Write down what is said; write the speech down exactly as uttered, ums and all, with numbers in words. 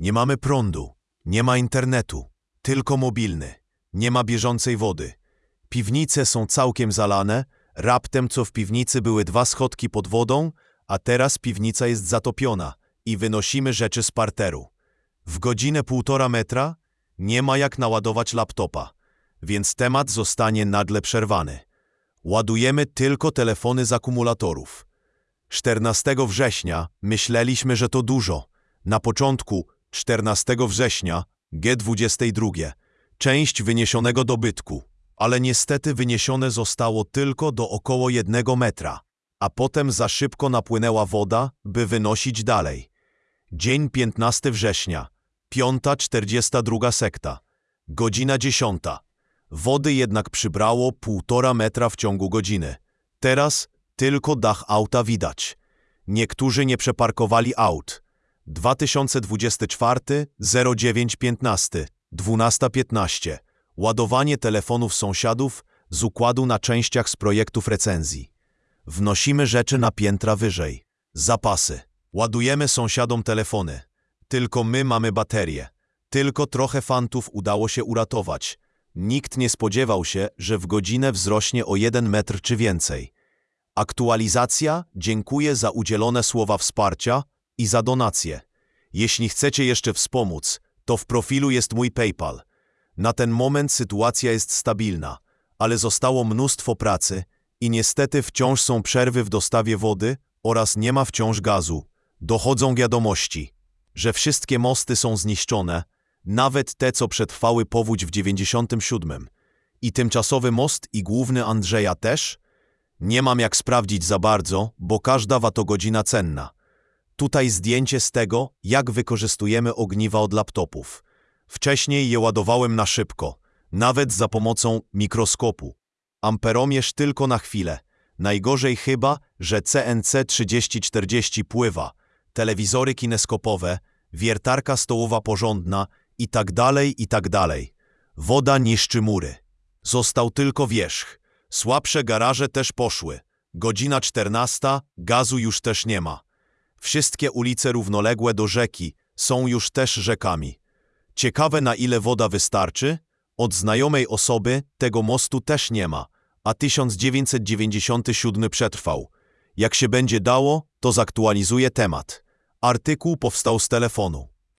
Nie mamy prądu, nie ma internetu, tylko mobilny. Nie ma bieżącej wody. Piwnice są całkiem zalane, raptem co w piwnicy były dwa schodki pod wodą, a teraz piwnica jest zatopiona i wynosimy rzeczy z parteru. W godzinę półtora metra nie ma jak naładować laptopa, więc temat zostanie nagle przerwany. Ładujemy tylko telefony z akumulatorów. czternastego września myśleliśmy, że to dużo. Na początku czternastego września G dwadzieścia dwa część wyniesionego dobytku, ale niestety wyniesione zostało tylko do około jednego metra, a potem za szybko napłynęła woda, by wynosić dalej. Dzień piętnastego września, piąta czterdziesta druga sekta, godzina dziesiąta. Wody jednak przybrało półtora metra w ciągu godziny. Teraz tylko dach auta widać. Niektórzy nie przeparkowali aut. dwa tysiące dwudziesty czwarty, zero dziewięć piętnaście, dwunasta piętnaście. Ładowanie telefonów sąsiadów z układu na częściach z projektów recenzji. Wnosimy rzeczy na piętra wyżej. Zapasy. Ładujemy sąsiadom telefony. Tylko my mamy baterie. Tylko trochę fantów udało się uratować. Nikt nie spodziewał się, że w godzinę wzrośnie o jeden metr czy więcej. Aktualizacja. Dziękuję za udzielone słowa wsparcia i za donacje. Jeśli chcecie jeszcze wspomóc, to w profilu jest mój PayPal. Na ten moment sytuacja jest stabilna, ale zostało mnóstwo pracy i niestety wciąż są przerwy w dostawie wody oraz nie ma wciąż gazu. Dochodzą wiadomości, że wszystkie mosty są zniszczone, nawet te, co przetrwały powódź w dziewięćdziesiątym siódmym. I tymczasowy most i główny Andrzeja też? Nie mam jak sprawdzić za bardzo, bo każda watogodzina cenna. Tutaj zdjęcie z tego, jak wykorzystujemy ogniwa od laptopów. Wcześniej je ładowałem na szybko, nawet za pomocą mikroskopu. Amperomierz tylko na chwilę. Najgorzej chyba, że C N C trzydzieści czterdzieści pływa, telewizory kineskopowe, wiertarka stołowa porządna i tak dalej, i tak dalej. Woda niszczy mury. Został tylko wierzch. Słabsze garaże też poszły. Godzina czternasta, gazu już też nie ma. Wszystkie ulice równoległe do rzeki są już też rzekami. Ciekawe, na ile woda wystarczy? Od znajomej osoby tego mostu też nie ma, a tysiąc dziewięćset dziewięćdziesiąty siódmy przetrwał. Jak się będzie dało, to zaktualizuję temat. Artykuł powstał z telefonu.